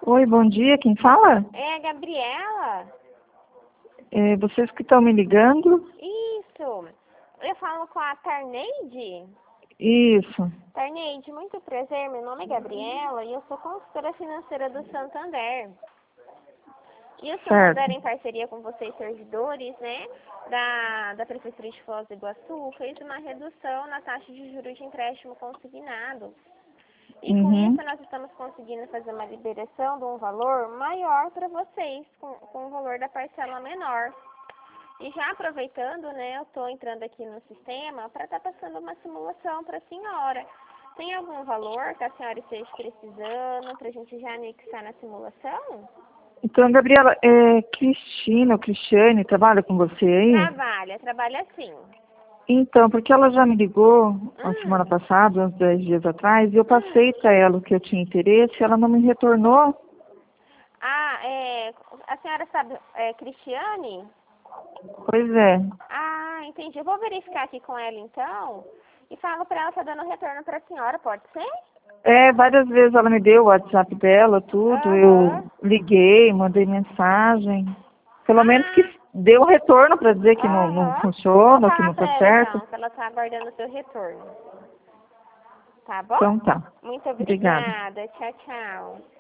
Oi, bom dia, quem fala? É a Gabriela? É, vocês que estão me ligando? Isso. Eu falo com a Tarneide? Isso, Tarneide, muito prazer. Meu nome é Gabriela e eu sou consultora financeira do Santander. E o Santander, certo. em parceria com vocês, servidores, né, da Prefeitura de Foz do Iguaçu, fez uma redução na taxa de juros de empréstimo consignado. E com Uhum. isso nós estamos conseguindo fazer uma liberação de um valor maior para vocês, com o valor da parcela menor. E já aproveitando, né, eu estou entrando aqui no sistema para estar passando uma simulação para a senhora. Tem algum valor que a senhora esteja precisando para a gente já anexar na simulação? Então, Gabriela, Cristina ou Cristiane trabalha com você aí? Trabalha sim. Então, porque ela já me ligou a semana Hum, passada, uns 10 dias atrás, e eu passei para ela o que eu tinha interesse, ela não me retornou. A senhora sabe, Cristiane? Pois é. Ah, entendi. Eu vou verificar aqui com ela então e falo para ela estar dando retorno para a senhora, pode ser? Várias vezes ela me deu o WhatsApp dela, tudo, eu Aham. liguei, mandei mensagem. Pelo menos que Ah, deu um retorno para dizer que não aham. Vou funciona, que falar não para está ela certo. então, que ela está aguardando o seu retorno. Tá bom? Então tá. Muito Obrigada. obrigada. Tchau, tchau.